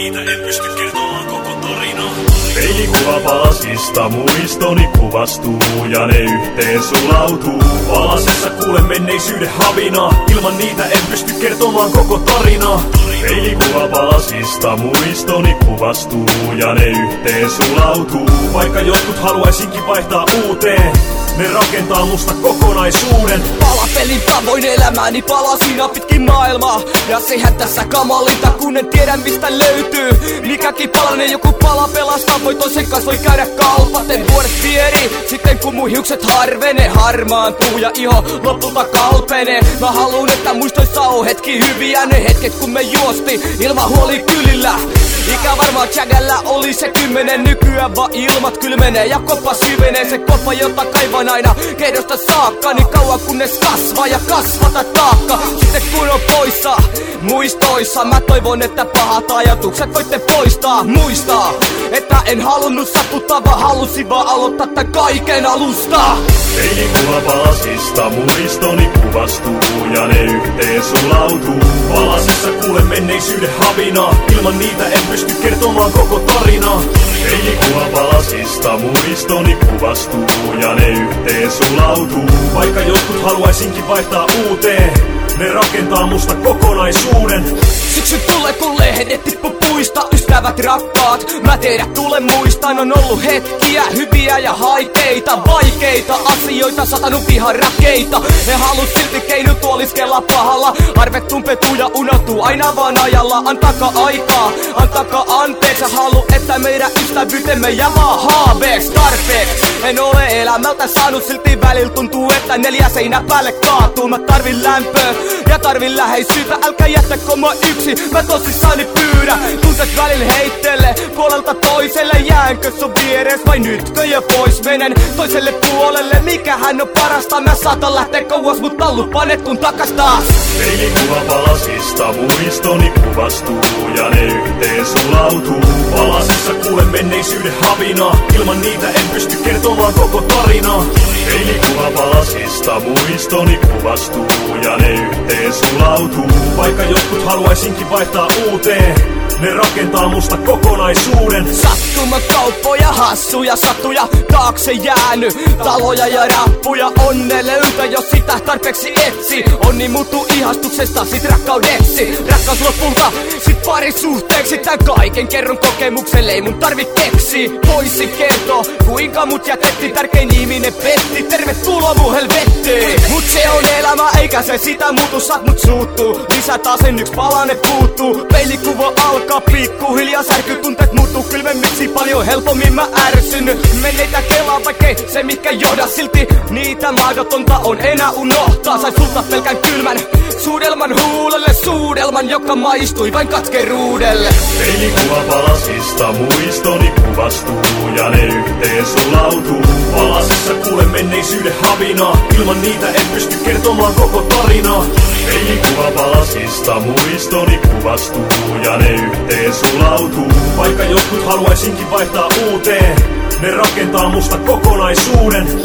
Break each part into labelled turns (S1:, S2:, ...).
S1: niitä en pysty kertomaan koko tarinaa.
S2: Peilikuva palasista muistoni kuvastuu ja ne yhteen sulautuu. Palasissa kuulen menneisyyden havinaa, ilman niitä en pysty kertomaan koko tarinaa. Peilikuva palasista muistoni kuvastuu ja ne yhteen sulautuu. Vaikka jotkut haluaisinkin vaihtaa uuteen, ne rakentaa musta kokonaisuuden.
S3: Palapelin tavoin elämääni palasina pitkin maailmaa. Ja sehän tässä kamalinta, kun en tiedä mistä löytyy. Mikäkin palanen joku pala pelastaa, voi toisen kanssa voi käydä kalpaten. Vuodet vieri, sitten kun mun hiukset harvenee, harmaantuu ja iho lopulta kalpenee. Mä haluun, että muistoissa on hetki hyviä, ne hetket kun me juosti ilman huoli kylillä. Ikä varmaan Jagällä oli se 10, nykyään vaan ilmat kylmenee ja koppa syvenee. Se koppa, jota kaivan aina kehdosta saakka, niin kauan kunnes kasvaa ja kasvata taakka. Sitten kun on poissa muistoissa, mä toivon, että pahat ajatukset voitte poistaa. Muistaa, että en halunnut satuttaa, vaan halusin vaan aloittaa tän kaiken alusta.
S2: Peilikuva palasista muistoni kuvastuu ja ne yhteen sulautuu.
S1: Palasissa kuulen menneisyyden havinaa, ilman niitä en pysty kertomaan koko tarinaa.
S2: Peilikuva palasista muistoni kuvastuu ja ne yhteen sulautuu.
S1: Vaikka jotkut haluaisinkin vaihtaa uuteen, ne rakentaa musta kokonaisuuden.
S3: Syksy tulee kun lehdet tippu puista, ystävät rakkaat, mä teidät tule muistan. On ollut hetkiä, hyviä ja haikeita, vaikeita asioita, satanut vihan rakeita. En halua silti keinut tuoliskella pahalla, arvet tumpetuu ja unohtuu aina vaan ajalla. Antakaa aikaa, antakaa anteeksi, halu että meidän ystävyytemme jää vaan haaveeks tarpeeks. En ole elämältä saanut, silti välillä tuntuu, että 4 seinä päälle kaatuu. Mä tarvin lämpöä ja tarvin läheisyyttä, älkää jättäkö mua yksin, mä tosissani pyydän. Tuntet välillä heittele puolelta toiselle, jäänkö sun vieres vai nytkö jo pois menen toiselle puolelle. Mikähän on parasta, mä saatan lähteä kauas, mutta lupaan et kun takas taas.
S2: Peilikuva palasista muistoni kuvastuu ja ne yhteen sulautuu.
S1: Palasissa kuulen menneisyyden havinaa, ilman niitä en pysty kertomaan koko tarinaa.
S2: Peilikuva palasista muistoni kuvastuu ja ne yhteen sulautuu.
S1: Vaikka jotkut haluaisinkin vaihtaa uuteen, ne rakentaa musta kokonaisuuden.
S3: Sattuman kauppoja, hassuja satuja, taakse jäänyt taloja ja rappuja. Onnelöytä, jos sitä tarpeeksi etsi. Onni muuttuu ihastuksesta sit rakkaudeksi. Rakkaus lopulta sit parisuhteeksi. Tän kaiken kerron kokemukselle, ei mun tarvi keksi. Voisin kertoa, kuinka mut jätettiin, tärkein ihminen petti. Tervetuloa mun helvettiin. Mut se on elämä, eikä se sitä muutu, saat mut suuttuu. Lisätään sen yks palanen puuttuu. Peilikuva alkaa pikkuhiljaa, särkytunteet muuttuu kylmemmiksi, paljon helpommin mä ärsyn. Menneitä kelaa, vaikkei se mikä johda, silti niitä mahdotonta on enää unohtaa. Sai sulta pelkän kylmän suudelman huulelle, suudelman joka maistui vain katkeruudelle.
S2: Peilikuva palasista muistoni kuvastuu ja ne yhteen sulautuu.
S1: Palasissa kuulen menneisyyden havinaa, ilman niitä en pysty kertomaan koko tarinaa.
S2: Peilikuva palasista muistoni kuvastuu ja ne yhteen sulautuu.
S1: Vaikka jotkut haluaisinkin vaihtaa uuteen, ne rakentaa musta kokonaisuuden.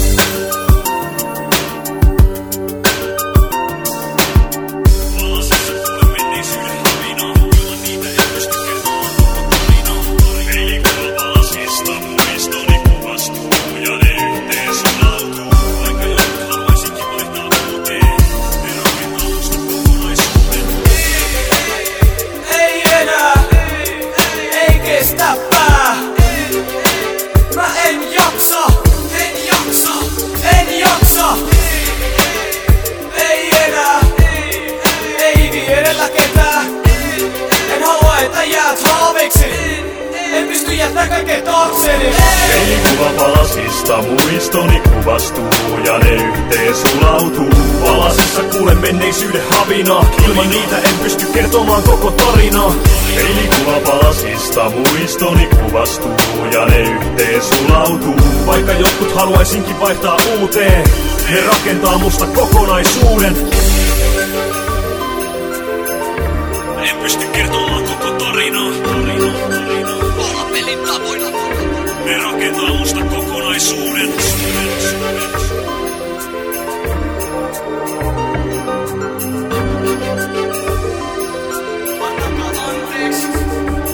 S3: En pysty jättää kaikkea taakseni.
S2: Peilikuva palasista muistoni kuvastuu ja ne yhteen sulautuu.
S1: Palasissa kuulen menneisyyden havinaa, ilman niitä en pysty kertomaan koko tarinaa.
S2: Peilikuva palasista muistoni kuvastuu ja ne yhteen sulautuu.
S1: Vaikka jotkut haluaisinkin vaihtaa uuteen, ne rakentaa musta kokonaisuuden. En pysty kertomaan koko tarinaa.
S3: Palapelin tavoin.
S1: Ne rakentaa musta kokonaisuuden.
S3: Antakaa anteeksi.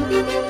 S3: Thank you.